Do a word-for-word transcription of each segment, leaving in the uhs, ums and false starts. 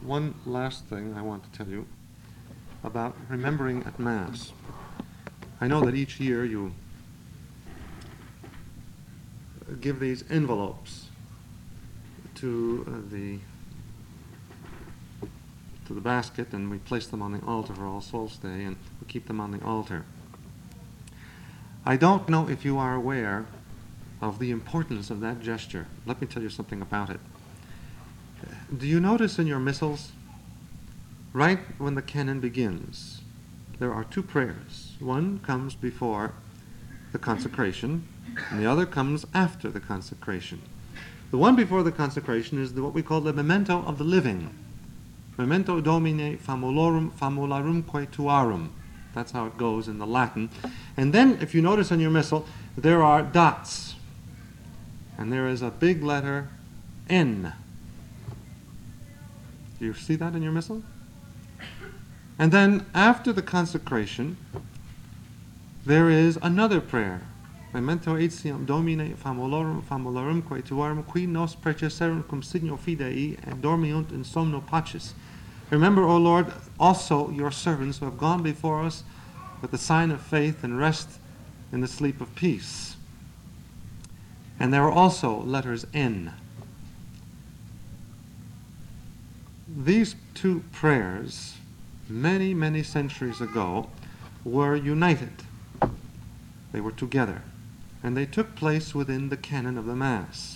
one last thing I want to tell you about remembering at Mass. I know that each year you give these envelopes to uh, the to the basket, and we place them on the altar for All Souls Day, and we keep them on the altar. I don't know if you are aware of the importance of that gesture. Let me tell you something about it. Do you notice in your missals, right when the canon begins, there are two prayers. One comes before the consecration, and the other comes after the consecration. The one before the consecration is the, what we call the memento of the living. Memento Domini famulorum famularumque tuarum. That's how it goes in the Latin. And then, if you notice in your missal, there are dots. And there is a big letter N. Do you see that in your missal? And then, after the consecration, there is another prayer. Memento etiam Domine famulorum famularumque tuarum qui nos praeceserunt cum signo fidei et dormiunt in somno pacis. Remember, O Lord, also your servants who have gone before us with the sign of faith and rest in the sleep of peace. And there are also letters N. These two prayers, many, many centuries ago, were united. They were together. And they took place within the canon of the Mass.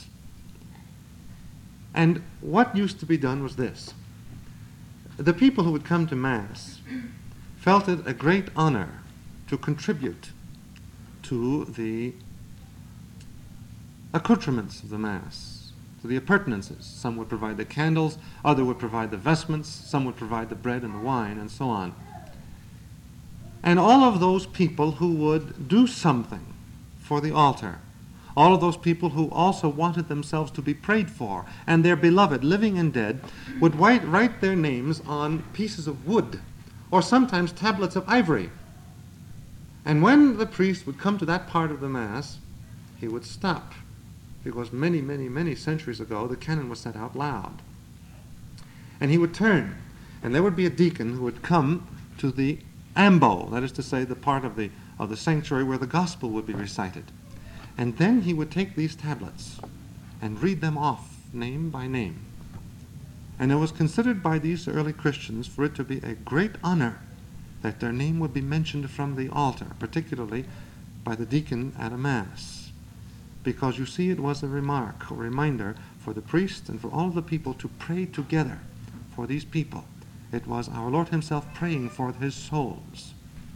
And what used to be done was this. The people who would come to Mass felt it a great honor to contribute to the accoutrements of the Mass, to the appurtenances. Some would provide the candles, others would provide the vestments, some would provide the bread and the wine, and so on. And all of those people who would do something for the altar, all of those people who also wanted themselves to be prayed for, and their beloved, living and dead, would write, write their names on pieces of wood, or sometimes tablets of ivory. And when the priest would come to that part of the Mass, he would stop, because many, many, many centuries ago, the canon was said out loud. And he would turn, and there would be a deacon who would come to the ambo, that is to say, the part of the of the sanctuary where the gospel would be recited. And then he would take these tablets and read them off, name by name. And it was considered by these early Christians for it to be a great honor that their name would be mentioned from the altar, particularly by the deacon at a Mass. Because you see, it was a remark, a reminder for the priest and for all of the people to pray together for these people. It was our Lord himself praying for his souls.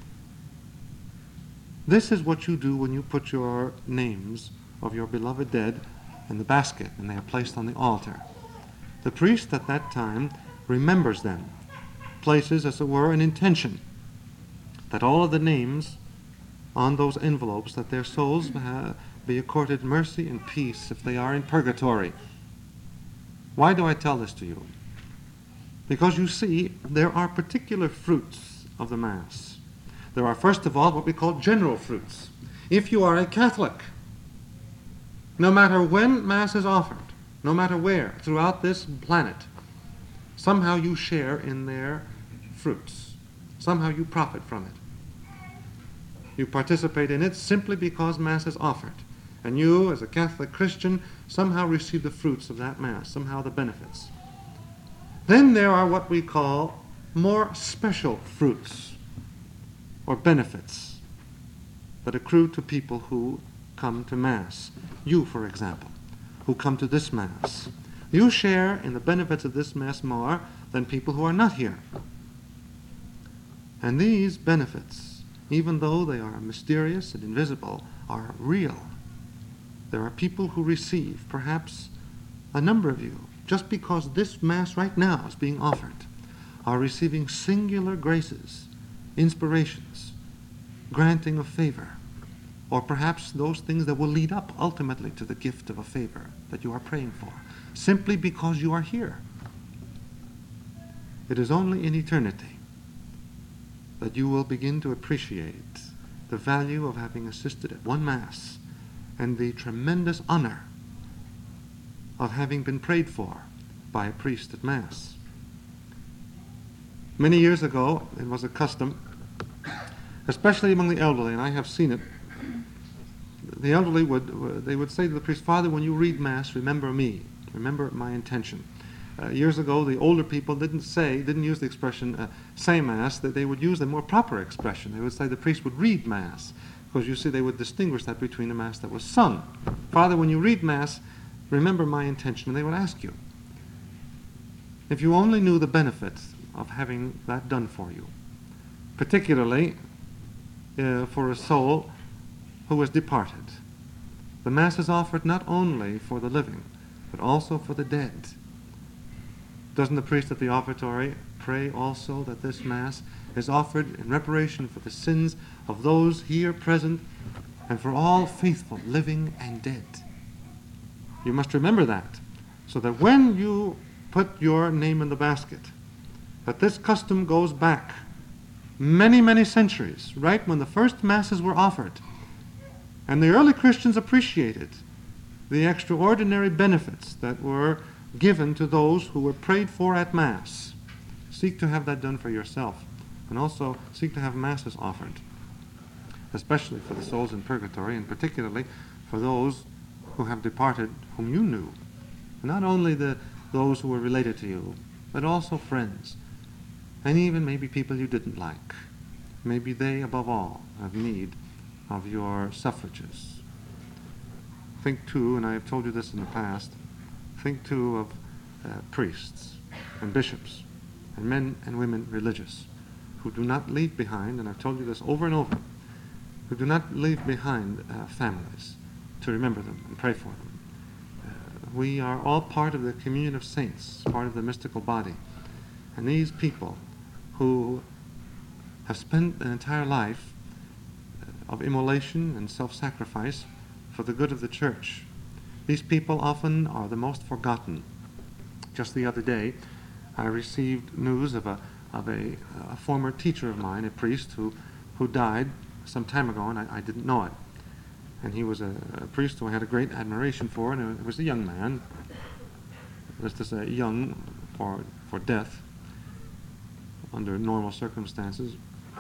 This is what you do when you put your names of your beloved dead in the basket and they are placed on the altar. The priest at that time remembers them, places, as it were, an intention that all of the names on those envelopes, that their souls be accorded mercy and peace if they are in purgatory. Why do I tell this to you? Because you see, there are particular fruits of the Mass. There are, first of all, what we call general fruits. If you are a Catholic, no matter when Mass is offered, no matter where, throughout this planet, somehow you share in their fruits. Somehow you profit from it. You participate in it simply because Mass is offered. And you, as a Catholic Christian, somehow receive the fruits of that Mass, somehow the benefits. Then there are what we call more special fruits, or benefits that accrue to people who come to Mass. You, for example, who come to this Mass. You share in the benefits of this Mass more than people who are not here. And these benefits, even though they are mysterious and invisible, are real. There are people who receive, perhaps a number of you, just because this Mass right now is being offered, are receiving singular graces, inspirations, granting of favor, or perhaps those things that will lead up ultimately to the gift of a favor that you are praying for, simply because you are here. It is only in eternity that you will begin to appreciate the value of having assisted at one Mass and the tremendous honor of having been prayed for by a priest at Mass. Many years ago, it was a custom, especially among the elderly, and I have seen it. The elderly would, they would say to the priest, "Father, when you read Mass, remember me, remember my intention." Uh, years ago, the older people didn't say, didn't use the expression uh, "say Mass," that they would use a more proper expression. They would say the priest would read Mass, because you see they would distinguish that between the Mass that was sung. "Father, when you read Mass, remember my intention," and they would ask you. If you only knew the benefits of having that done for you, particularly uh, for a soul who has departed. The Mass is offered not only for the living, but also for the dead. Doesn't the priest at the offertory pray also that this Mass is offered in reparation for the sins of those here present and for all faithful, living and dead? You must remember that, so that when you put your name in the basket, that this custom goes back many, many centuries, right when the first Masses were offered. And the early Christians appreciated the extraordinary benefits that were given to those who were prayed for at Mass. Seek to have that done for yourself, and also seek to have Masses offered, especially for the souls in purgatory, and particularly for those who have departed whom you knew. Not only the those who were related to you, but also friends, and even maybe people you didn't like. Maybe they, above all, have need of your suffrages. Think too, and I have told you this in the past, think too of uh, priests and bishops and men and women religious who do not leave behind, and I've told you this over and over, who do not leave behind uh, families to remember them and pray for them. Uh, we are all part of the communion of saints, part of the mystical body. And these people who have spent an entire life of immolation and self-sacrifice for the good of the Church, these people often are the most forgotten. Just the other day, I received news of a of a, a former teacher of mine, a priest who who died some time ago, and I, I didn't know it. And he was a, a priest who I had a great admiration for, and it was a young man. Let's just say young for for death under normal circumstances.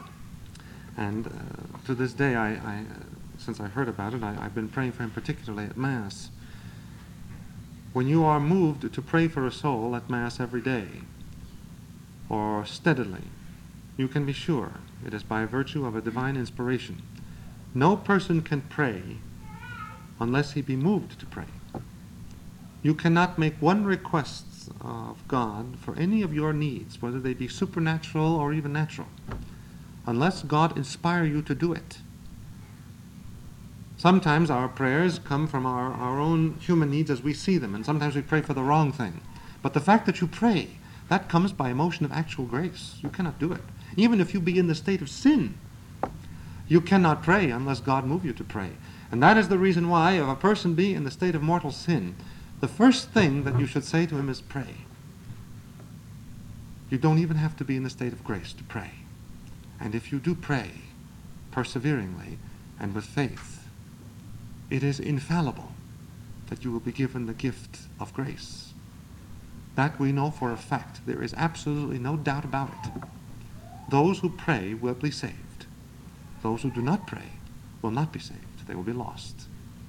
And uh, to this day, I, I uh, since I heard about it, I, I've been praying for him particularly at Mass. When you are moved to pray for a soul at Mass every day, or steadily, you can be sure it is by virtue of a divine inspiration. No person can pray unless he be moved to pray. You cannot make one request of God for any of your needs, whether they be supernatural or even natural, unless God inspire you to do it. Sometimes our prayers come from our, our own human needs as we see them, and sometimes we pray for the wrong thing. But the fact that you pray, that comes by a motion of actual grace. You cannot do it. Even if you be in the state of sin, you cannot pray unless God move you to pray. And that is the reason why, if a person be in the state of mortal sin, the first thing that you should say to him is pray. You don't even have to be in the state of grace to pray. And if you do pray perseveringly and with faith, it is infallible that you will be given the gift of grace. That we know for a fact. There is absolutely no doubt about it. Those who pray will be saved. Those who do not pray will not be saved. They will be lost.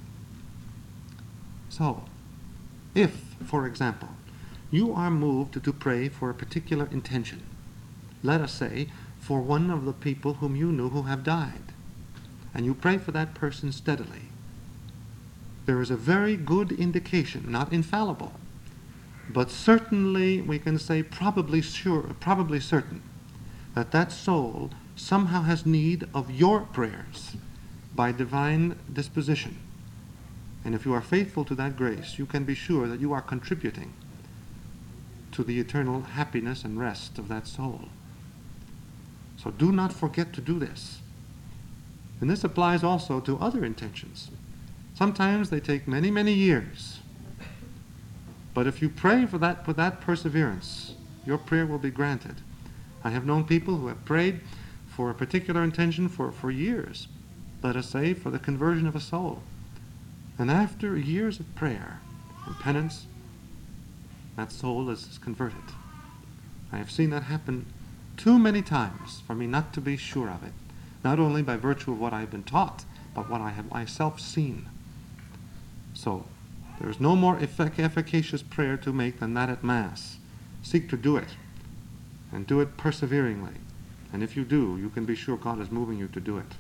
So, if, for example, you are moved to pray for a particular intention, let us say, for one of the people whom you knew who have died, and you pray for that person steadily, there is a very good indication, not infallible, but certainly we can say probably sure, probably certain, that that soul somehow has need of your prayers by divine disposition. And if you are faithful to that grace, you can be sure that you are contributing to the eternal happiness and rest of that soul. So do not forget to do this. And this applies also to other intentions. Sometimes they take many, many years. But if you pray for that with that perseverance, your prayer will be granted. I have known people who have prayed for a particular intention for, for years, let us say, for the conversion of a soul. And after years of prayer and penance, that soul is converted. I have seen that happen too many times for me not to be sure of it, not only by virtue of what I've been taught, but what I have myself seen. So, there is no more effic- efficacious prayer to make than that at Mass. Seek to do it, and do it perseveringly. And if you do, you can be sure God is moving you to do it.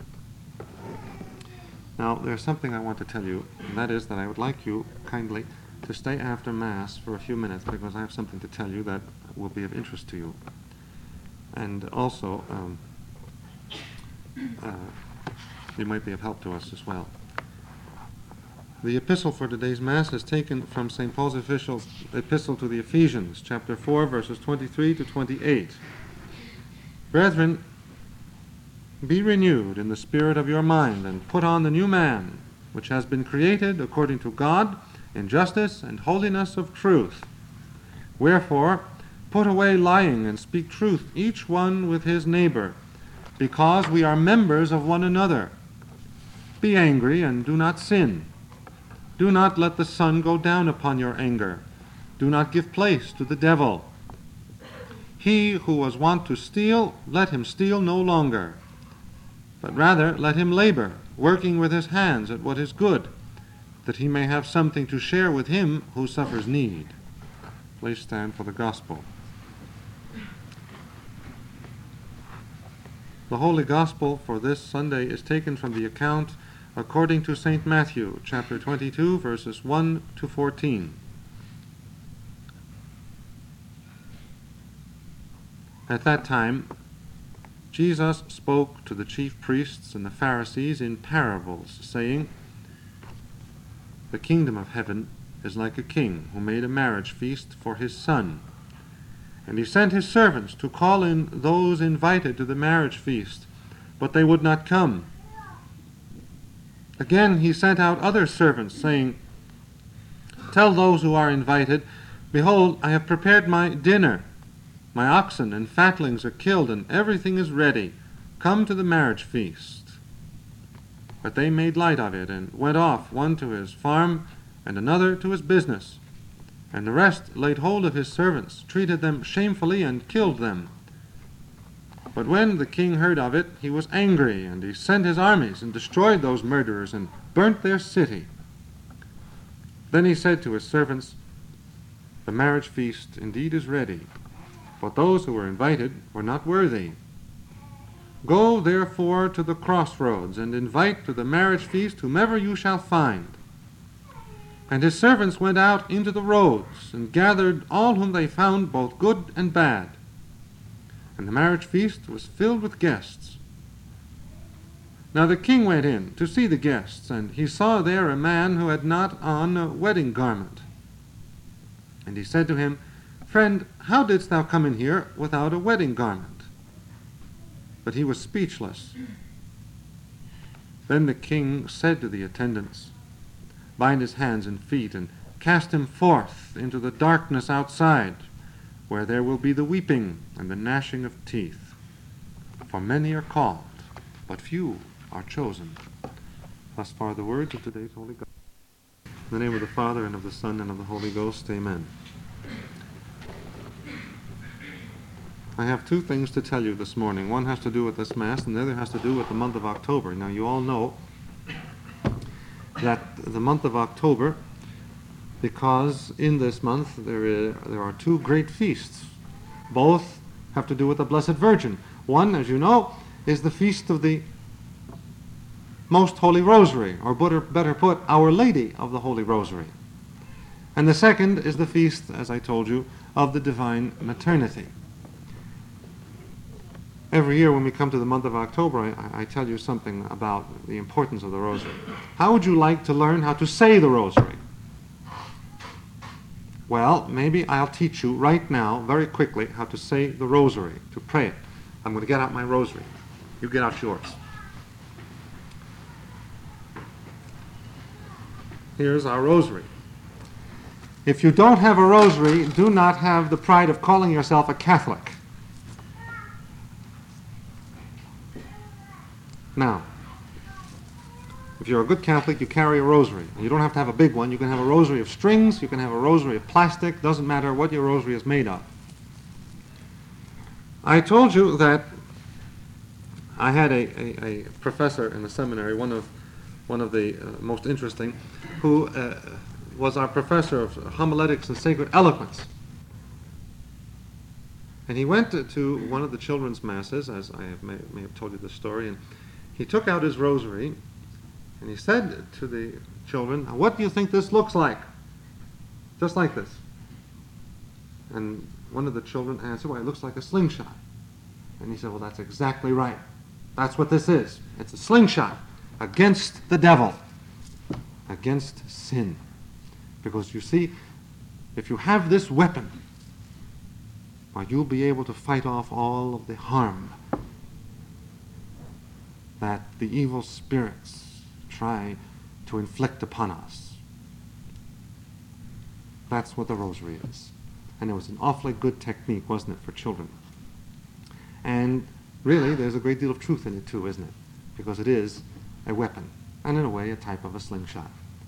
Now, there's something I want to tell you, and that is that I would like you kindly to stay after Mass for a few minutes, because I have something to tell you that will be of interest to you. And also, um, uh, it might be of help to us as well. The epistle for today's Mass is taken from Saint Paul's official epistle to the Ephesians, chapter four, verses twenty-three to twenty-eight. Brethren, be renewed in the spirit of your mind, and put on the new man, which has been created according to God, in justice and holiness of truth. Wherefore, put away lying, and speak truth, each one with his neighbor, because we are members of one another. Be angry, and do not sin. Do not let the sun go down upon your anger. Do not give place to the devil. He who was wont to steal, let him steal no longer, but rather let him labor, working with his hands at what is good, that he may have something to share with him who suffers need. Please stand for the Gospel. The Holy Gospel for this Sunday is taken from the account according to Saint Matthew, chapter twenty-two, verses one to fourteen. At that time, Jesus spoke to the chief priests and the Pharisees in parables, saying, "The kingdom of heaven is like a king who made a marriage feast for his son. And he sent his servants to call in those invited to the marriage feast, but they would not come. Again he sent out other servants, saying, 'Tell those who are invited, behold, I have prepared my dinner. My oxen and fatlings are killed, and everything is ready. Come to the marriage feast.' But they made light of it, and went off, one to his farm, and another to his business. And the rest laid hold of his servants, treated them shamefully, and killed them. But when the king heard of it, he was angry, and he sent his armies, and destroyed those murderers, and burnt their city. Then he said to his servants, 'The marriage feast indeed is ready, but those who were invited were not worthy. Go therefore to the crossroads, and invite to the marriage feast whomever you shall find.' And his servants went out into the roads, and gathered all whom they found, both good and bad. And the marriage feast was filled with guests. Now the king went in to see the guests, and he saw there a man who had not on a wedding garment. And he said to him, 'Friend, how didst thou come in here without a wedding garment?' But he was speechless. Then the king said to the attendants, 'Bind his hands and feet, and cast him forth into the darkness outside, where there will be the weeping and the gnashing of teeth. For many are called, but few are chosen.'" Thus far the words of today's Holy Gospel. In the name of the Father, and of the Son, and of the Holy Ghost, amen. I have two things to tell you this morning. One has to do with this Mass, and the other has to do with the month of October. Now, you all know that the month of October, because in this month there, is, there are two great feasts. Both have to do with the Blessed Virgin. One, as you know, is the feast of the Most Holy Rosary, or better, better put, Our Lady of the Holy Rosary. And the second is the feast, as I told you, of the Divine Maternity. Every year when we come to the month of October, I, I tell you something about the importance of the Rosary. How would you like to learn how to say the Rosary? Well, maybe I'll teach you right now, very quickly, how to say the Rosary, to pray it. I'm going to get out my Rosary. You get out yours. Here's our Rosary. If you don't have a Rosary, do not have the pride of calling yourself a Catholic. Now, if you're a good Catholic, you carry a rosary. And you don't have to have a big one. You can have a rosary of strings, you can have a rosary of plastic, doesn't matter what your rosary is made of. I told you that I had a, a, a professor in the seminary, one of one of the uh, most interesting, who uh, was our professor of homiletics and sacred eloquence. And he went to, to one of the children's masses, as I have may, may have told you the story, and he took out his rosary, and he said to the children, "What do you think this looks like?" Just like this. And one of the children answered, "Well, it looks like a slingshot." And he said, "Well, that's exactly right. That's what this is. It's a slingshot against the devil, against sin. Because you see, if you have this weapon, well, you'll be able to fight off all of the harm that the evil spirits try to inflict upon us." That's what the rosary is. And it was an awfully good technique, wasn't it, for children? And really, there's a great deal of truth in it too, isn't it? Because it is a weapon, and in a way, a type of a slingshot.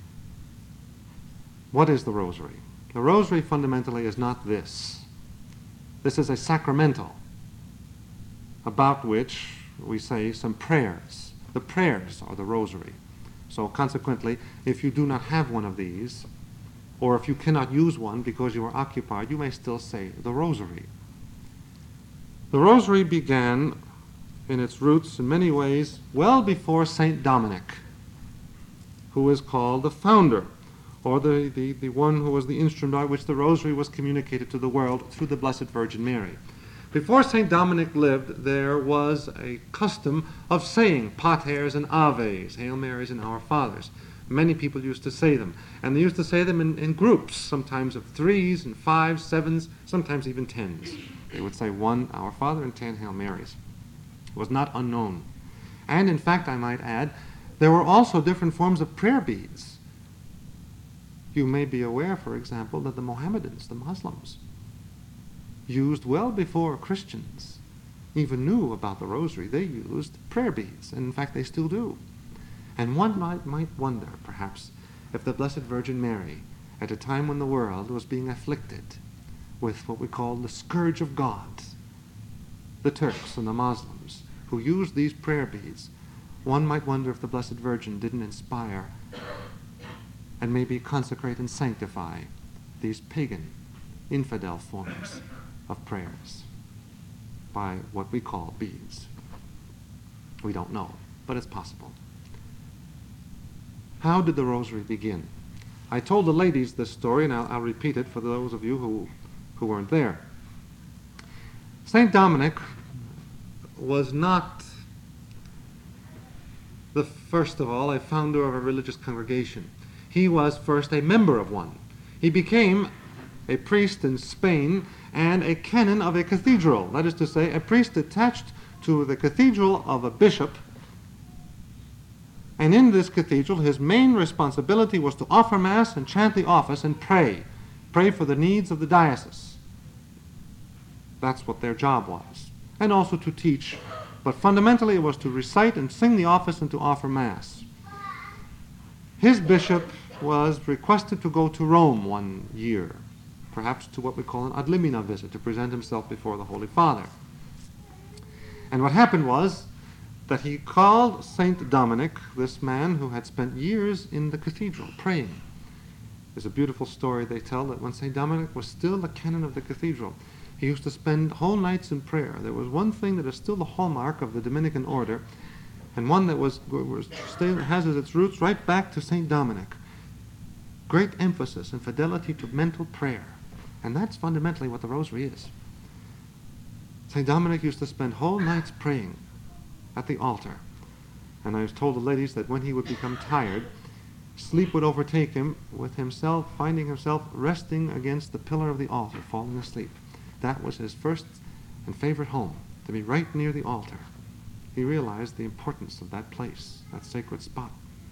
What is the rosary? The rosary fundamentally is not this. This is a sacramental about which we say some prayers. The prayers are the rosary. So consequently, if you do not have one of these, or if you cannot use one because you are occupied, you may still say the rosary. The rosary began in its roots in many ways well before Saint Dominic, who is called the founder, or the, the, the one who was the instrument by which the rosary was communicated to the world through the Blessed Virgin Mary. Before Saint Dominic lived, there was a custom of saying Paters and Aves, Hail Marys and Our Fathers. Many people used to say them, and they used to say them in, in groups, sometimes of threes and fives, sevens, sometimes even tens. They would say one Our Father and ten Hail Marys. It was not unknown. And in fact, I might add, there were also different forms of prayer beads. You may be aware, for example, that the Mohammedans, the Muslims, used well before Christians even knew about the rosary. They used prayer beads, and in fact they still do. And one might, might wonder, perhaps, if the Blessed Virgin Mary, at a time when the world was being afflicted with what we call the scourge of God, the Turks and the Muslims, who used these prayer beads, one might wonder if the Blessed Virgin didn't inspire and maybe consecrate and sanctify these pagan, infidel forms of prayers by what we call beads. We don't know, but it's possible. How did the rosary begin? I told the ladies this story, and I'll, I'll repeat it for those of you who, who weren't there. Saint Dominic was not, the first of all, a founder of a religious congregation. He was first a member of one. He became a priest in Spain and a canon of a cathedral. That is to say, a priest attached to the cathedral of a bishop. And in this cathedral, his main responsibility was to offer Mass and chant the office and pray. Pray for the needs of the diocese. That's what their job was. And also to teach. But fundamentally, it was to recite and sing the office and to offer Mass. His bishop was requested to go to Rome one year, perhaps to what we call an ad limina visit, to present himself before the Holy Father. And what happened was that he called Saint Dominic, this man who had spent years in the cathedral praying. There's a beautiful story they tell that when Saint Dominic was still the canon of the cathedral, he used to spend whole nights in prayer. There was one thing that is still the hallmark of the Dominican order, and one that was, was still has its roots right back to Saint Dominic. Great emphasis and fidelity to mental prayer. And that's fundamentally what the rosary is. Saint Dominic used to spend whole nights praying at the altar. And I was told the ladies that when he would become tired, sleep would overtake him, with himself finding himself resting against the pillar of the altar, falling asleep. That was his first and favorite home, to be right near the altar. He realized the importance of that place, that sacred spot.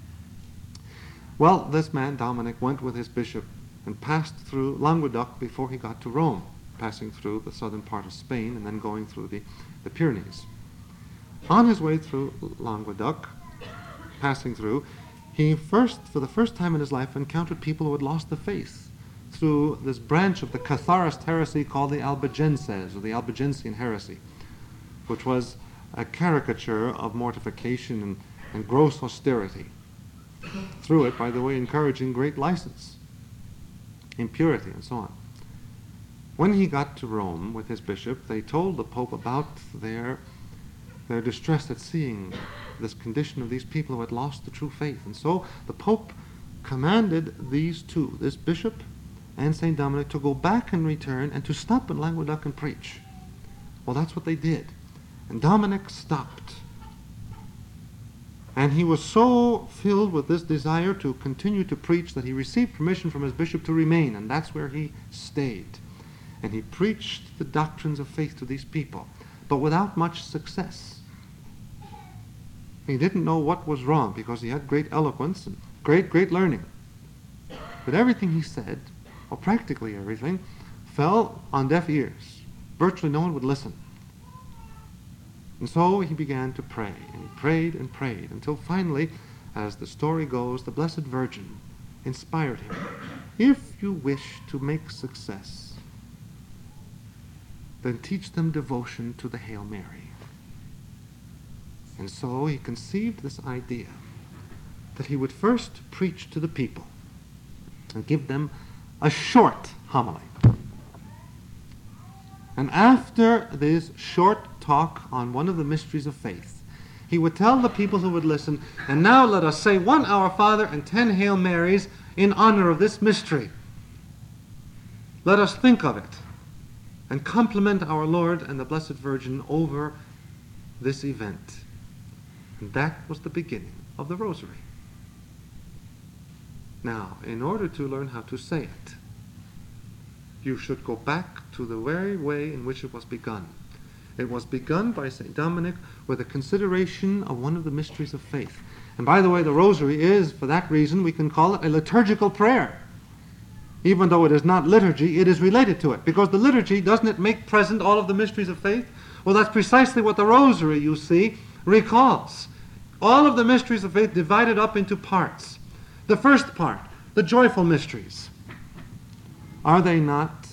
Well, this man, Dominic, went with his bishop and passed through Languedoc before he got to Rome, passing through the southern part of Spain and then going through the, the Pyrenees. On his way through Languedoc, passing through, he first, for the first time in his life, encountered people who had lost the faith through this branch of the Catharist heresy called the Albigenses, or the Albigensian heresy. which was a caricature of mortification and, and gross austerity. Through it, by the way, encouraging great license, impurity, and so on. When he got to Rome with his bishop, they told the Pope about their, their distress at seeing this condition of these people who had lost the true faith. And so the Pope commanded these two, this bishop and Saint Dominic, to go back and return and to stop in Languedoc and preach. Well, that's what they did. And Dominic stopped. And he was so filled with this desire to continue to preach that he received permission from his bishop to remain, and that's where he stayed. And he preached the doctrines of faith to these people, but without much success. He didn't know what was wrong because he had great eloquence and great, great learning. But everything he said, or practically everything, fell on deaf ears. Virtually no one would listen. And so he began to pray, and he prayed and prayed, until finally, as the story goes, the Blessed Virgin inspired him. If you wish to make success, then teach them devotion to the Hail Mary. And so he conceived this idea that he would first preach to the people and give them a short homily. And after this short talk on one of the mysteries of faith, he would tell the people who would listen, and now let us say one Our Father and ten Hail Marys in honor of this mystery. Let us think of it and compliment our Lord and the Blessed Virgin over this event. And that was the beginning of the Rosary. Now, in order to learn how to say it, you should go back to the very way in which it was begun. It was begun by Saint Dominic with a consideration of one of the mysteries of faith. And by the way, the Rosary is, for that reason, we can call it a liturgical prayer. Even though it is not liturgy, it is related to it. Because the liturgy, doesn't it make present all of the mysteries of faith? Well, that's precisely what the Rosary, you see, recalls. All of the mysteries of faith divided up into parts. The first part, the joyful mysteries. Are they not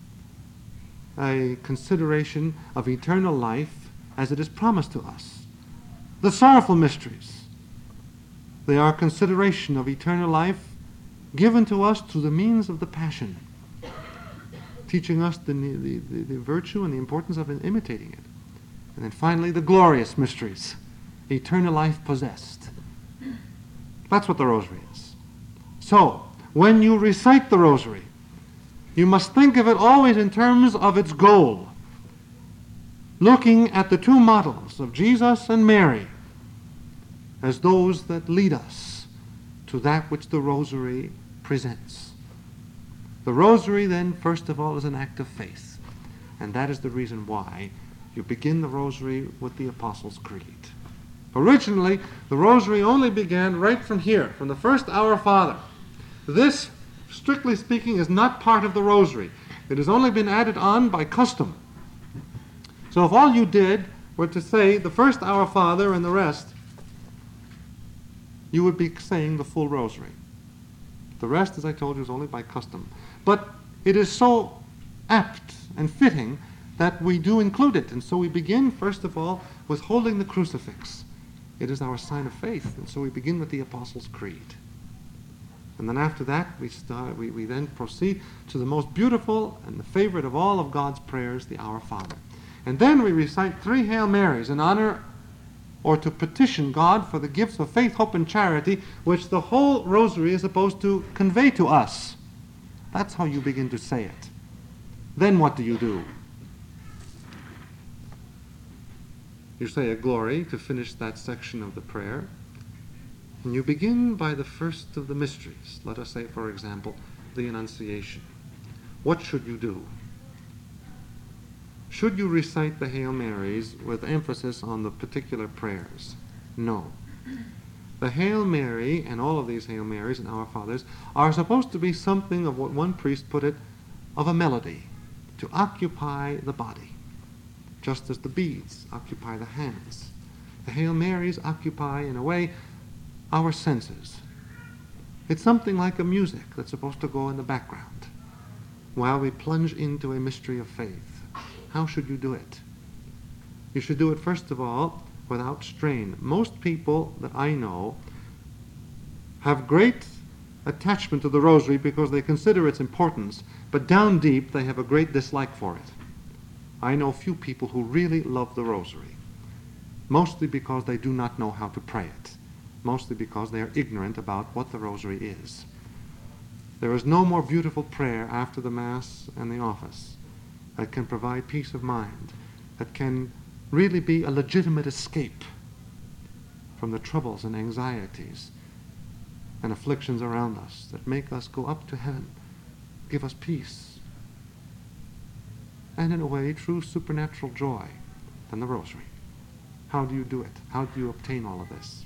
a consideration of eternal life as it is promised to us? The sorrowful mysteries, they are consideration of eternal life given to us through the means of the Passion, teaching us the, the, the, the virtue and the importance of imitating it. And then finally, the glorious mysteries, eternal life possessed. That's what the Rosary is. So, when you recite the Rosary, you must think of it always in terms of its goal, looking at the two models of Jesus and Mary as those that lead us to that which the Rosary presents. The Rosary, then, first of all, is an act of faith, and that is the reason why you begin the Rosary with the Apostles' Creed. Originally, the Rosary only began right from here, from the first Our Father. This, strictly speaking, is not part of the Rosary. It has only been added on by custom. So if all you did were to say the first Our Father and the rest, you would be saying the full Rosary. The rest, as I told you, is only by custom. But it is so apt and fitting that we do include it. And so we begin, first of all, with holding the crucifix. It is our sign of faith. And so we begin with the Apostles' Creed. And then after that, we, start, we, we then proceed to the most beautiful and the favorite of all of God's prayers, the Our Father. And then we recite three Hail Marys in honor or to petition God for the gifts of faith, hope, and charity, which the whole Rosary is supposed to convey to us. That's how you begin to say it. Then what do you do? You say a Glory to finish that section of the prayer. And you begin by the first of the mysteries. Let us say, for example, the Annunciation. What should you do? Should you recite the Hail Marys with emphasis on the particular prayers? No. The Hail Mary, and all of these Hail Marys and Our Fathers, are supposed to be something of what one priest put it, of a melody, to occupy the body, just as the beads occupy the hands. The Hail Marys occupy, in a way, our senses. It's something like a music that's supposed to go in the background while we plunge into a mystery of faith. How should you do it? You should do it, first of all, without strain. Most people that I know have great attachment to the rosary because they consider its importance, but down deep they have a great dislike for it. I know few people who really love the rosary, mostly because they do not know how to pray it, mostly because they are ignorant about what the rosary is. There is no more beautiful prayer after the Mass and the office that can provide peace of mind, that can really be a legitimate escape from the troubles and anxieties and afflictions around us that make us go up to heaven, give us peace, and in a way, true supernatural joy than the rosary. How do you do it? How do you obtain all of this?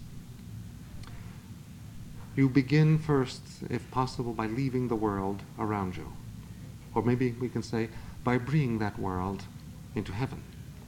You begin first, if possible, by leaving the world around you. Or maybe we can say, by bringing that world into heaven.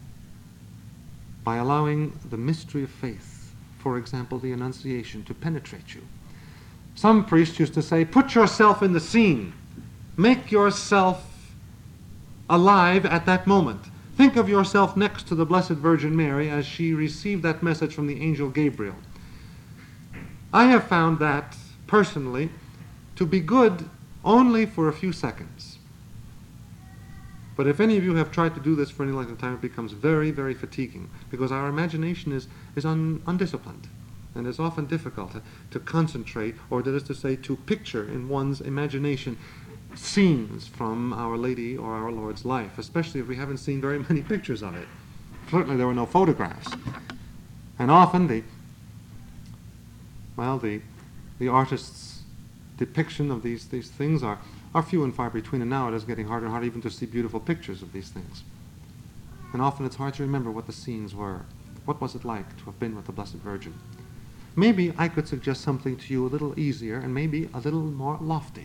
By allowing the mystery of faith, for example, the Annunciation, to penetrate you. Some priests used to say, put yourself in the scene. Make yourself alive at that moment. Think of yourself next to the Blessed Virgin Mary as she received that message from the angel Gabriel. I have found that, personally, to be good only for a few seconds. But if any of you have tried to do this for any length of time, it becomes very, very fatiguing, because our imagination is, is un, undisciplined, and it's often difficult to, to concentrate, or that is to say, to picture in one's imagination scenes from Our Lady or our Lord's life, especially if we haven't seen very many pictures of it. Certainly there were no photographs. And often the Well, the, the artist's depiction of these, these things are, are few and far between, and now it is getting harder and harder even to see beautiful pictures of these things. And often it's hard to remember what the scenes were. What was it like to have been with the Blessed Virgin? Maybe I could suggest something to you a little easier and maybe a little more lofty.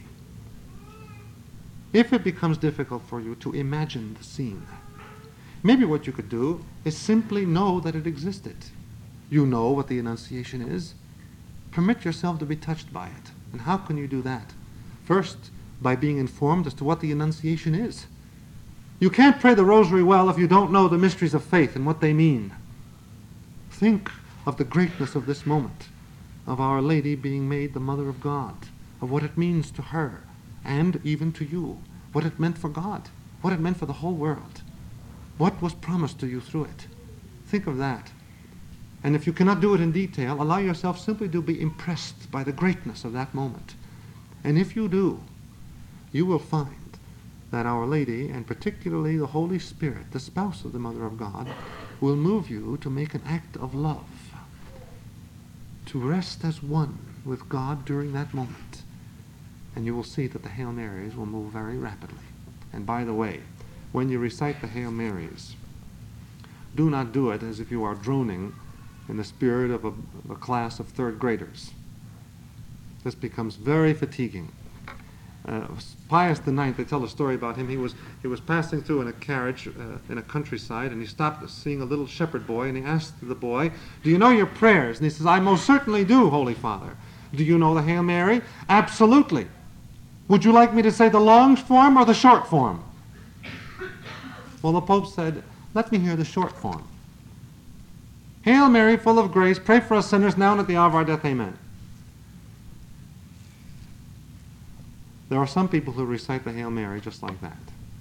If it becomes difficult for you to imagine the scene, maybe what you could do is simply know that it existed. You know what the Annunciation is. Permit yourself to be touched by it. And how can you do that? First, by being informed as to what the Annunciation is. You can't pray the Rosary well if you don't know the mysteries of faith and what they mean. Think of the greatness of this moment, of Our Lady being made the Mother of God, of what it means to her, and even to you, what it meant for God, what it meant for the whole world, what was promised to you through it. Think of that. And if you cannot do it in detail, allow yourself simply to be impressed by the greatness of that moment. And if you do, you will find that Our Lady, and particularly the Holy Spirit, the spouse of the Mother of God, will move you to make an act of love, to rest as one with God during that moment. And you will see that the Hail Marys will move very rapidly. And by the way, when you recite the Hail Marys, do not do it as if you are droning in the spirit of a, of a class of third graders. This becomes very fatiguing. Uh, Pius the Ninth, they tell a story about him. He was he was passing through in a carriage uh, in a countryside, and he stopped seeing a little shepherd boy, and he asked the boy, "Do you know your prayers?" And he says, "I most certainly do, Holy Father." "Do you know the Hail Mary?" "Absolutely." "Would you like me to say the long form or the short form?" Well, the Pope said, "Let me hear the short form. Hail Mary, full of grace, pray for us sinners now and at the hour of our death. Amen." There are some people who recite the Hail Mary just like that.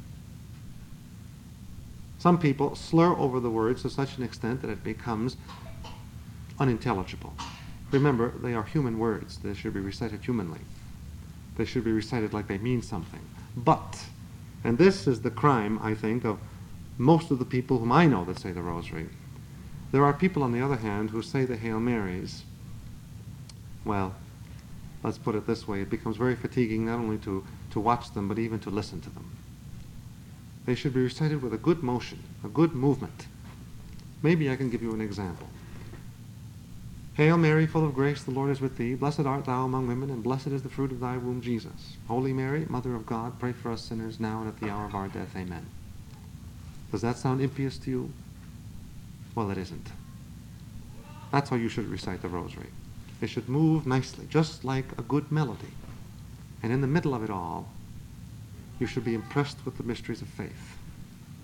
Some people slur over the words to such an extent that it becomes unintelligible. Remember, they are human words. They should be recited humanly. They should be recited like they mean something. But, and this is the crime, I think, of most of the people whom I know that say the Rosary, there are people, on the other hand, who say the Hail Marys. Well, let's put it this way. It becomes very fatiguing not only to, to watch them, but even to listen to them. They should be recited with a good motion, a good movement. Maybe I can give you an example. Hail Mary, full of grace, the Lord is with thee. Blessed art thou among women, and blessed is the fruit of thy womb, Jesus. Holy Mary, Mother of God, pray for us sinners now and at the hour of our death. Amen. Does that sound impious to you? Well, it isn't. That's how you should recite the Rosary. It should move nicely, just like a good melody. And in the middle of it all, you should be impressed with the mysteries of faith.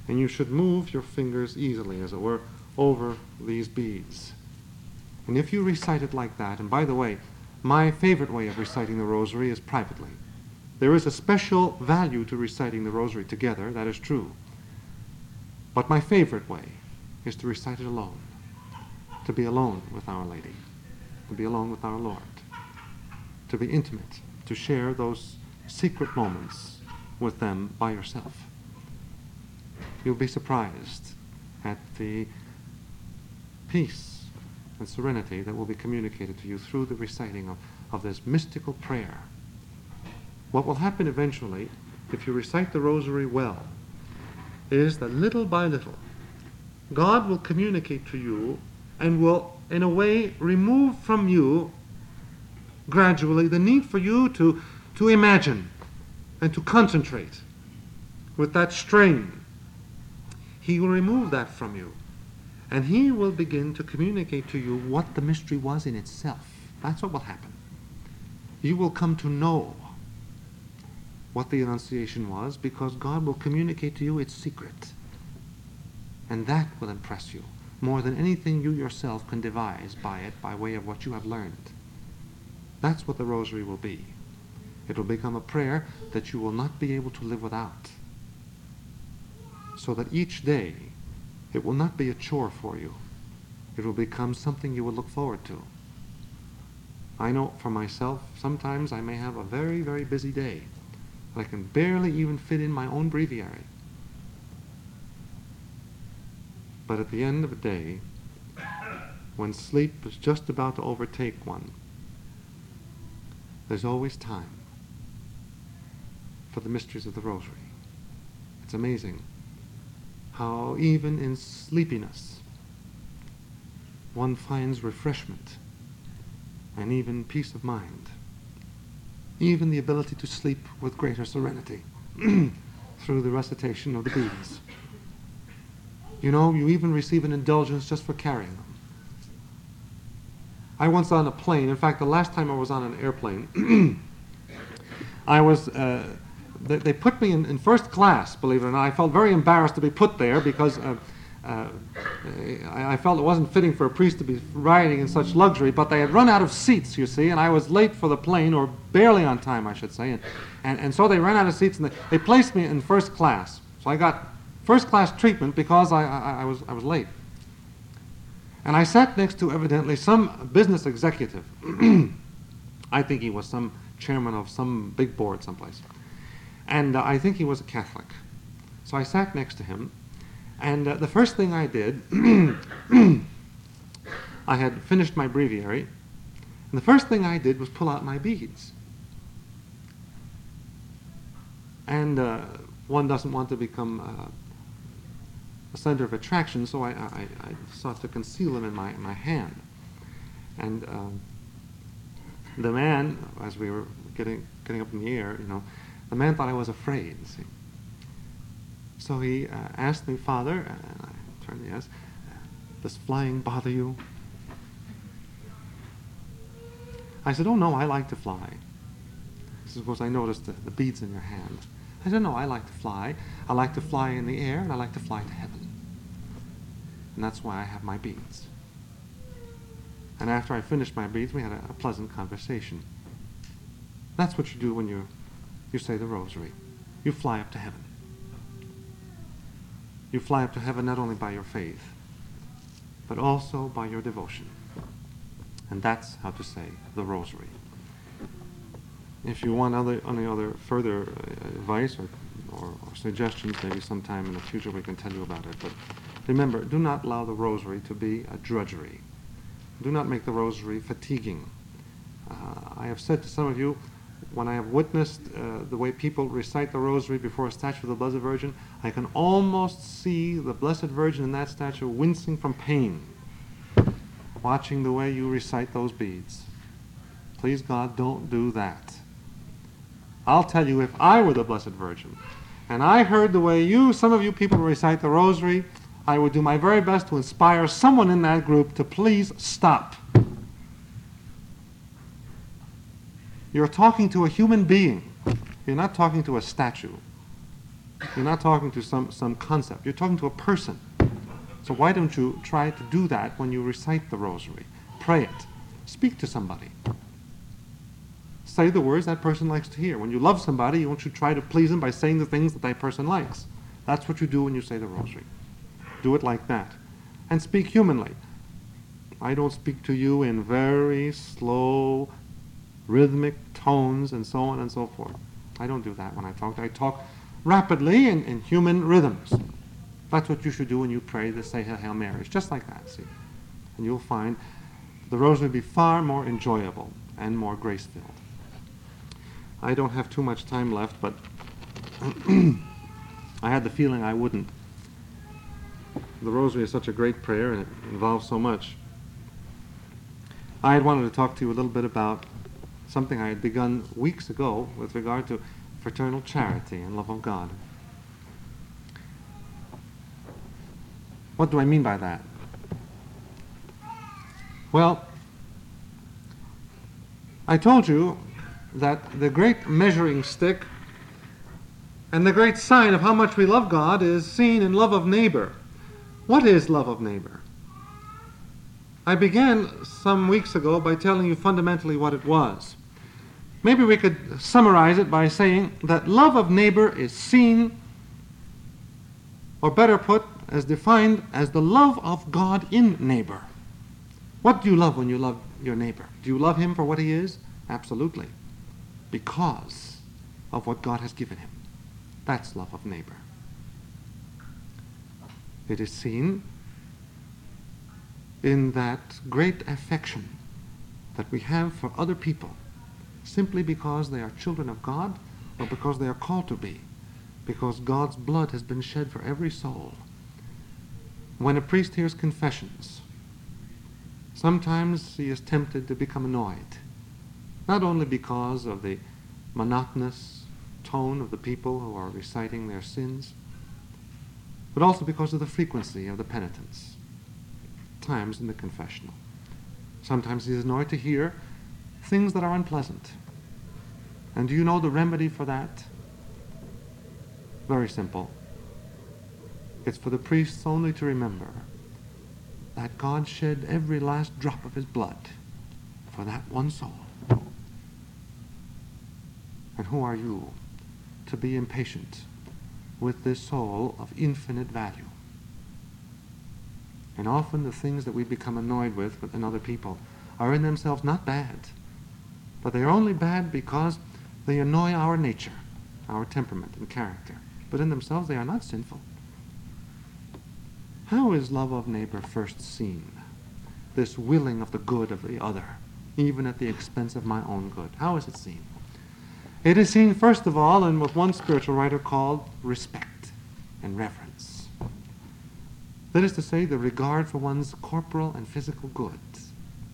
And you should move your fingers easily, as it were, over these beads. And if you recite it like that, and by the way, my favorite way of reciting the rosary is privately. There is a special value to reciting the rosary together, that is true. But my favorite way is to recite it alone, to be alone with Our Lady, to be alone with our Lord, to be intimate, to share those secret moments with them by yourself. You'll be surprised at the peace and serenity that will be communicated to you through the reciting of, of this mystical prayer. What will happen eventually, if you recite the rosary well, is that little by little, God will communicate to you and will, in a way, remove from you gradually the need for you to, to imagine and to concentrate with that strain. He will remove that from you. And he will begin to communicate to you what the mystery was in itself. That's what will happen. You will come to know what the Annunciation was because God will communicate to you its secret. And that will impress you more than anything you yourself can devise by it by way of what you have learned. That's what the rosary will be. It will become a prayer that you will not be able to live without. So that each day it will not be a chore for you. It will become something you will look forward to. I know for myself, sometimes I may have a very, very busy day. I can barely even fit in my own breviary. But at the end of the day, when sleep is just about to overtake one, there's always time for the mysteries of the Rosary. It's amazing how even in sleepiness one finds refreshment and even peace of mind, even the ability to sleep with greater serenity through the recitation of the beads. You know, you even receive an indulgence just for carrying them. I once on a plane, in fact the last time I was on an airplane, I was uh, They, they put me in, in first class, believe it or not. I felt very embarrassed to be put there because uh, uh, I, I felt it wasn't fitting for a priest to be riding in such luxury, but they had run out of seats, you see, and I was late for the plane, or barely on time, I should say, and, and, and so they ran out of seats, and they, they placed me in first class. So I got first class treatment because I, I, I, was, I was late. And I sat next to, evidently, some business executive. I think he was some chairman of some big board someplace. And uh, I think he was a Catholic. So I sat next to him, and uh, the first thing I did, I had finished my breviary, and the first thing I did was pull out my beads. And uh, one doesn't want to become uh, a center of attraction, so I, I, I sought to conceal them in my, my hand. And uh, the man, as we were getting, getting up in the air, you know, the man thought I was afraid, you see. So he uh, asked me, "Father," and I turned yes, "does flying bother you?" I said, "Oh no, I like to fly." He said, "Of course I noticed the, the beads in your hand." I said, "No, I like to fly. I like to fly in the air, and I like to fly to heaven. And that's why I have my beads." And after I finished my beads, we had a, a pleasant conversation. That's what you do when you you say the Rosary. You fly up to heaven. You fly up to heaven not only by your faith, but also by your devotion. And that's how to say the Rosary. If you want other, any other further uh, advice or, or, or suggestions, maybe sometime in the future we can tell you about it. But remember, do not allow the Rosary to be a drudgery. Do not make the Rosary fatiguing. Uh, I have said to some of you, when I have witnessed uh, the way people recite the Rosary before a statue of the Blessed Virgin, I can almost see the Blessed Virgin in that statue wincing from pain, watching the way you recite those beads. Please God, don't do that. I'll tell you, if I were the Blessed Virgin, and I heard the way you, some of you people recite the Rosary, I would do my very best to inspire someone in that group to please stop. You're talking to a human being. You're not talking to a statue. You're not talking to some, some concept. You're talking to a person. So why don't you try to do that when you recite the rosary? Pray it. Speak to somebody. Say the words that person likes to hear. When you love somebody, you want to try to please them by saying the things that that person likes. That's what you do when you say the rosary. Do it like that. And speak humanly. I don't speak to you in very slow, rhythmic tones and so on and so forth. I don't do that when I talk. I talk rapidly in, in human rhythms. That's what you should do when you pray the Say Hail Mary. It's just like that, see. And you'll find the rosary will be far more enjoyable and more grace-filled. I don't have too much time left, but I had the feeling I wouldn't. The rosary is such a great prayer and it involves so much. I had wanted to talk to you a little bit about something I had begun weeks ago with regard to fraternal charity and love of God. What do I mean by that? Well, I told you that the great measuring stick and the great sign of how much we love God is seen in love of neighbor. What is love of neighbor? I began some weeks ago by telling you fundamentally what it was. Maybe we could summarize it by saying that love of neighbor is seen, or better put, as defined as the love of God in neighbor. What do you love when you love your neighbor? Do you love him for what he is? Absolutely. Because of what God has given him. That's love of neighbor. It is seen in that great affection that we have for other people, simply because they are children of God or because they are called to be, because God's blood has been shed for every soul. When a priest hears confessions, sometimes he is tempted to become annoyed, not only because of the monotonous tone of the people who are reciting their sins, but also because of the frequency of the penitence, times in the confessional. Sometimes he is annoyed to hear things that are unpleasant. And do you know the remedy for that? Very simple. It's for the priests only to remember that God shed every last drop of his blood for that one soul. And who are you to be impatient with this soul of infinite value? And often the things that we become annoyed with in other people are in themselves not bad, but they are only bad because they annoy our nature, our temperament and character. But in themselves they are not sinful. How is love of neighbor first seen? This willing of the good of the other, even at the expense of my own good. How is it seen? It is seen, first of all, in what one spiritual writer called respect and reverence. That is to say, the regard for one's corporal and physical goods.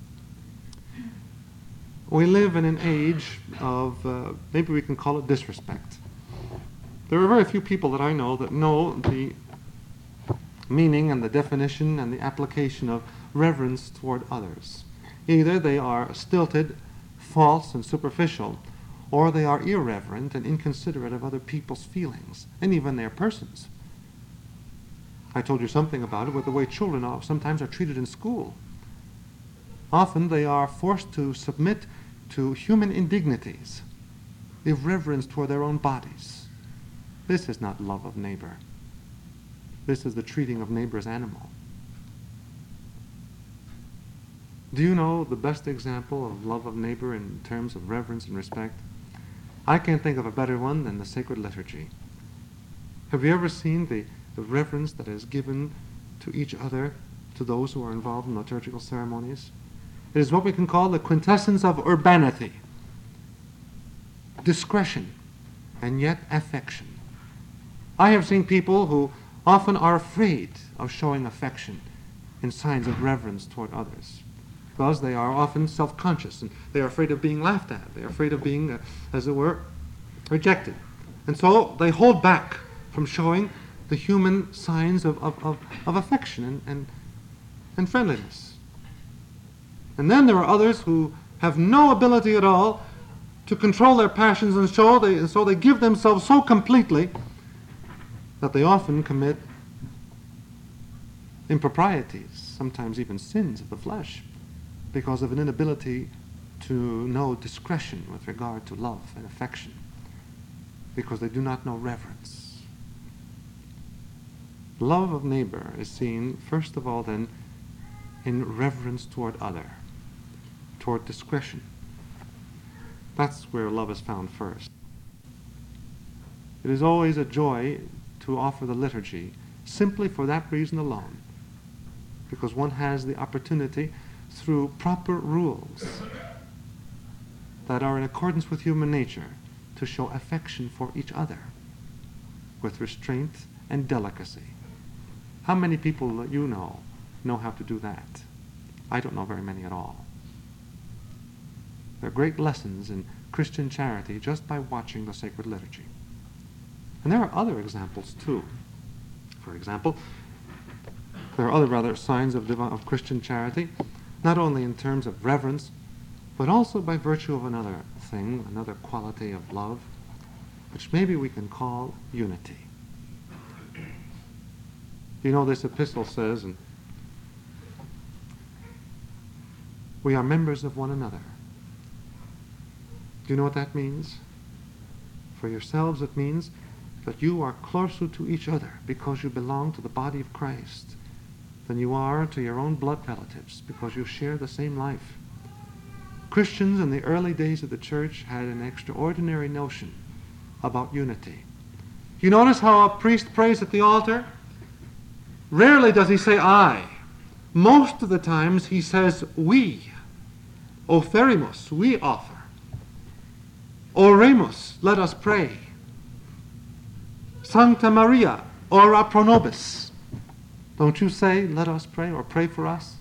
We live in an age of, uh, maybe we can call it disrespect. There are very few people that I know that know the meaning and the definition and the application of reverence toward others. Either they are stilted, false, and superficial, or they are irreverent and inconsiderate of other people's feelings, and even their persons. I told you something about it with the way children are, sometimes are treated in school. Often they are forced to submit to human indignities, irreverence toward their own bodies. This is not love of neighbor. This is the treating of neighbor as animal. Do you know the best example of love of neighbor in terms of reverence and respect? I can't think of a better one than the sacred liturgy. Have you ever seen the, the reverence that is given to each other, to those who are involved in liturgical ceremonies? It is what we can call the quintessence of urbanity. Discretion, and yet affection. I have seen people who often are afraid of showing affection in signs of reverence toward others, because they are often self-conscious and they are afraid of being laughed at. They are afraid of being, uh, as it were, rejected. And so they hold back from showing the human signs of, of, of, of affection and, and, and friendliness. And then there are others who have no ability at all to control their passions, and so they, and so they give themselves so completely that they often commit improprieties, sometimes even sins of the flesh, because of an inability to know discretion with regard to love and affection, because they do not know reverence. Love of neighbor is seen, first of all, then, in reverence toward other, toward discretion. That's where love is found first. It is always a joy to offer the liturgy simply for that reason alone, because one has the opportunity through proper rules that are in accordance with human nature to show affection for each other with restraint and delicacy. How many people that you know know how to do that? I don't know very many at all. There are great lessons in Christian charity just by watching the sacred liturgy. And there are other examples too. For example, there are other rather signs of, divi- of Christian charity, not only in terms of reverence, but also by virtue of another thing, another quality of love, which maybe we can call unity. You know, this epistle says, and we are members of one another. Do you know what that means? For yourselves, it means that you are closer to each other because you belong to the body of Christ than you are to your own blood relatives, because you share the same life. Christians in the early days of the church had an extraordinary notion about unity. You notice how a priest prays at the altar? Rarely does he say I. Most of the times he says we. Opherimus, we offer. Oremus, let us pray. Sancta Maria, ora pro nobis. Don't you say, let us pray, or pray for us?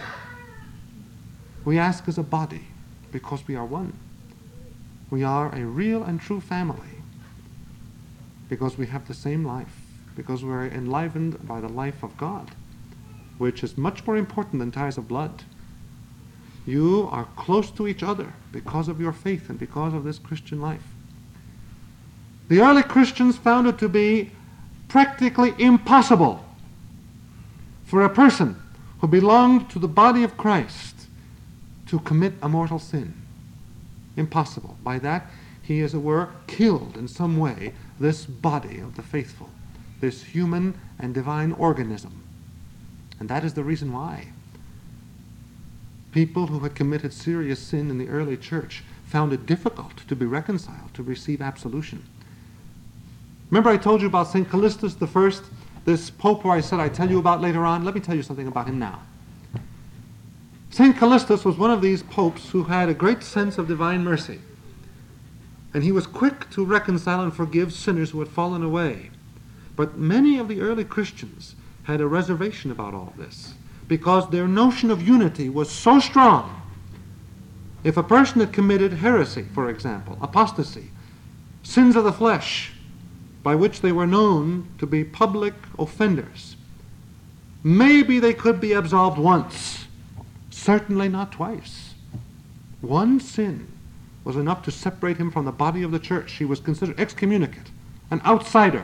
We ask as a body, because we are one. We are a real and true family, because we have the same life, because we are enlivened by the life of God, which is much more important than ties of blood. You are close to each other because of your faith and because of this Christian life. The early Christians found it to be practically impossible for a person who belonged to the body of Christ to commit a mortal sin. Impossible. By that, he, as it were, killed in some way this body of the faithful, this human and divine organism. And that is the reason why people who had committed serious sin in the early church found it difficult to be reconciled, to receive absolution. Remember I told you about Saint Callistus the First, this pope who I said I'd tell you about later on? Let me tell you something about him now. Saint Callistus was one of these popes who had a great sense of divine mercy. And he was quick to reconcile and forgive sinners who had fallen away. But many of the early Christians had a reservation about all this, because their notion of unity was so strong. If a person had committed heresy, for example, apostasy, sins of the flesh, by which they were known to be public offenders, maybe they could be absolved once, certainly not twice. One sin was enough to separate him from the body of the church. He was considered excommunicate, an outsider.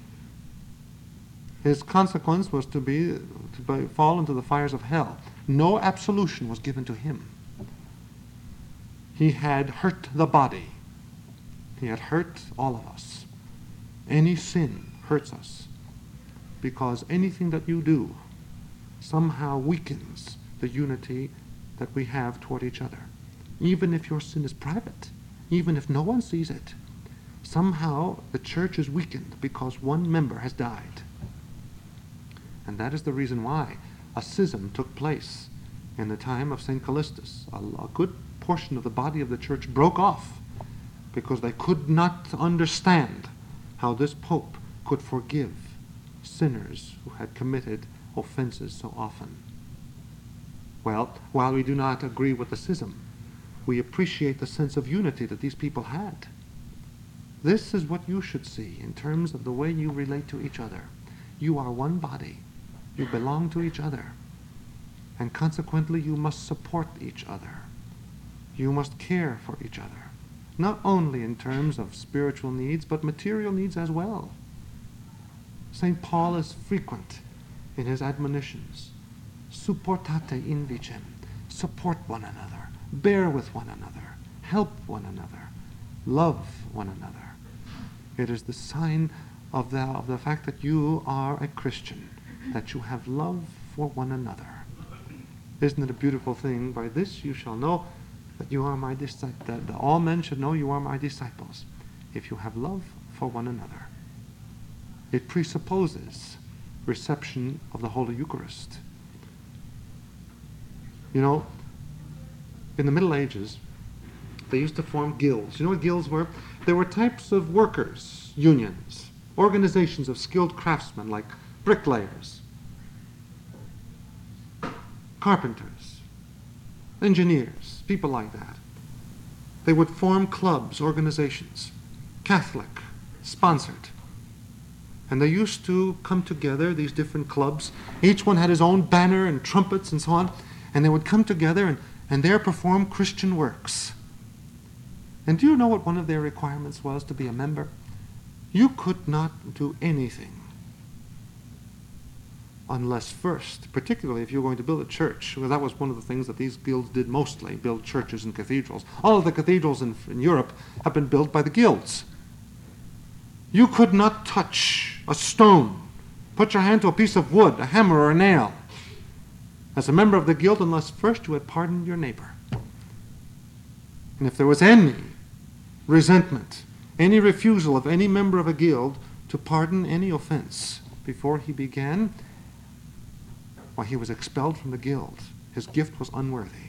His consequence was to be to be, fall into the fires of hell. No absolution was given to him. He had hurt the body. He had hurt all of us. Any sin hurts us, because anything that you do somehow weakens the unity that we have toward each other. Even if your sin is private, even if no one sees it, somehow the church is weakened because one member has died. And that is the reason why a schism took place in the time of Saint Callistus. A, a good portion of the body of the church broke off because they could not understand how this pope could forgive sinners who had committed offenses so often. Well, while we do not agree with the schism, we appreciate the sense of unity that these people had. This is what you should see in terms of the way you relate to each other. You are one body. You belong to each other. And consequently, you must support each other. You must care for each other, not only in terms of spiritual needs, but material needs as well. Saint Paul is frequent in his admonitions. Supportate invicem. Support one another. Bear with one another. Help one another. Love one another. It is the sign of the, of the fact that you are a Christian, that you have love for one another. Isn't it a beautiful thing? By this you shall know that you are my disciples, that, that all men should know you are my disciples, if you have love for one another. It presupposes reception of the Holy Eucharist. You know, in the Middle Ages, they used to form guilds. You know what guilds were? They were types of workers, unions, organizations of skilled craftsmen like bricklayers, carpenters, engineers, people like that. They would form clubs, organizations, Catholic, sponsored. And they used to come together, these different clubs. Each one had his own banner and trumpets and so on. And they would come together and, and there perform Christian works. And do you know what one of their requirements was to be a member? You could not do anything unless first, particularly if you were going to build a church, well, that was one of the things that these guilds did mostly, build churches and cathedrals. All of the cathedrals in, in Europe have been built by the guilds. You could not touch a stone, put your hand to a piece of wood, a hammer or a nail, as a member of the guild unless first you had pardoned your neighbor. And if there was any resentment, any refusal of any member of a guild to pardon any offense before he began, why, he was expelled from the guild. His gift was unworthy.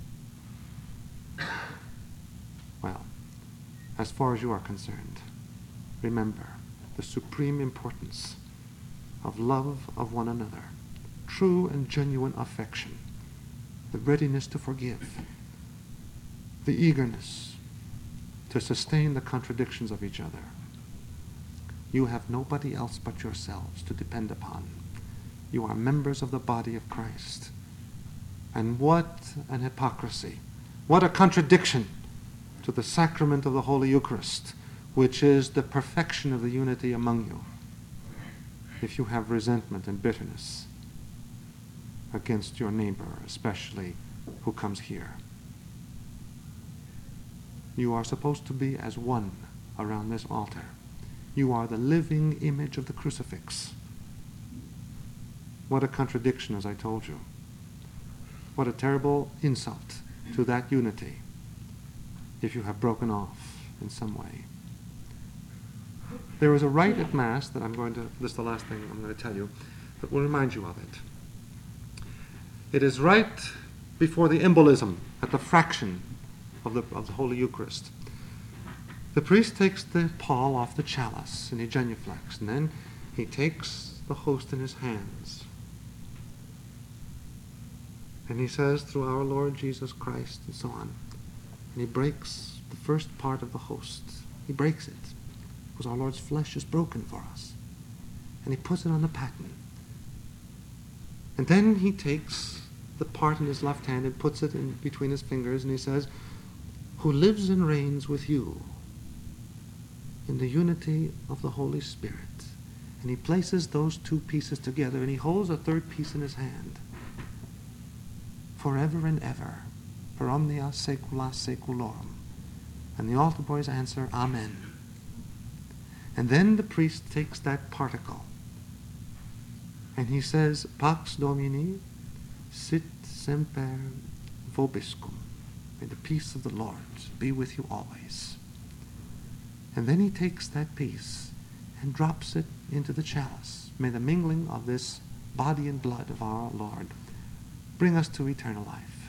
Well, as far as you are concerned, remember the supreme importance of love of one another, true and genuine affection, the readiness to forgive, the eagerness to sustain the contradictions of each other. You have nobody else but yourselves to depend upon. You are members of the body of Christ. And what an hypocrisy, what a contradiction to the sacrament of the Holy Eucharist, which is the perfection of the unity among you, if you have resentment and bitterness against your neighbor, especially who comes here. You are supposed to be as one around this altar. You are the living image of the crucifix. What a contradiction, as I told you. What a terrible insult to that unity if you have broken off in some way. There is a rite at Mass that I'm going to, this is the last thing I'm going to tell you, that will remind you of it. It is right before the embolism, at the fraction of the, of the Holy Eucharist. The priest takes the pall off the chalice and he genuflects, and then he takes the host in his hands. And he says, through our Lord Jesus Christ, and so on. And he breaks the first part of the host. He breaks it, because our Lord's flesh is broken for us. And he puts it on the paten. And then he takes the part in his left hand and puts it in between his fingers, and he says, who lives and reigns with you in the unity of the Holy Spirit. And he places those two pieces together, and he holds a third piece in his hand. Forever and ever, per omnia saecula saeculorum. And the altar boys answer, Amen. And then the priest takes that particle, and he says, Pax Domini sit semper vobiscum. May the peace of the Lord be with you always. And then he takes that piece and drops it into the chalice. May the mingling of this body and blood of our Lord bring us to eternal life.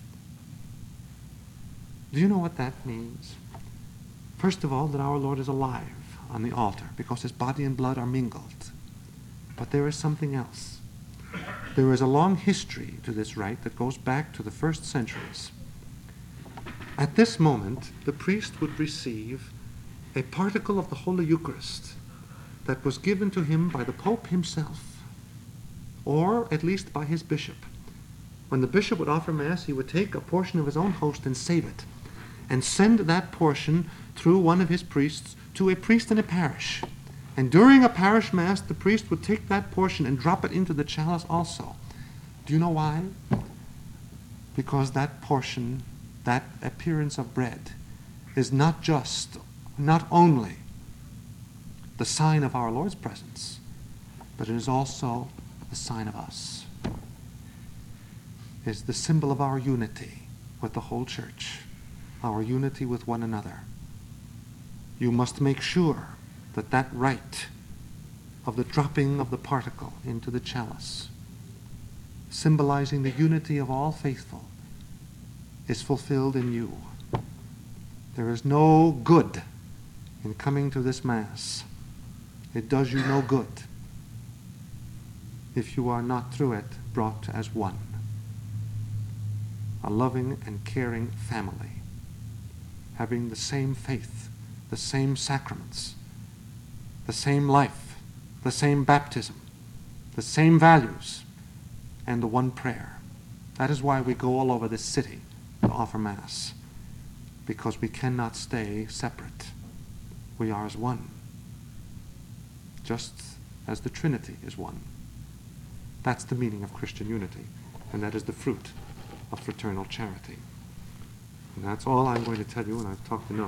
Do you know what that means? First of all, that our Lord is alive on the altar because his body and blood are mingled. But there is something else. There is a long history to this rite that goes back to the first centuries. At this moment, the priest would receive a particle of the Holy Eucharist that was given to him by the Pope himself, or at least by his bishop. When the bishop would offer Mass, he would take a portion of his own host and save it, and send that portion through one of his priests to a priest in a parish. And during a parish mass, the priest would take that portion and drop it into the chalice also. Do you know why? Because that portion, that appearance of bread, is not just, not only the sign of our Lord's presence, but it is also the sign of us. It is the symbol of our unity with the whole church, our unity with one another. You must make sure that that rite of the dropping of the particle into the chalice, symbolizing the unity of all faithful, is fulfilled in you. There is no good in coming to this Mass. It does you no good if you are not through it brought as one, a loving and caring family, having the same faith, the same sacraments, the same life, the same baptism, the same values, and the one prayer. That is why we go all over this city to offer Mass, because we cannot stay separate. We are as one, just as the Trinity is one. That's the meaning of Christian unity, and that is the fruit of fraternal charity. And that's all I'm going to tell you, and I've talked enough.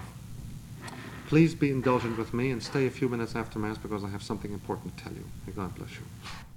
Please be indulgent with me and stay a few minutes after Mass because I have something important to tell you. May God bless you.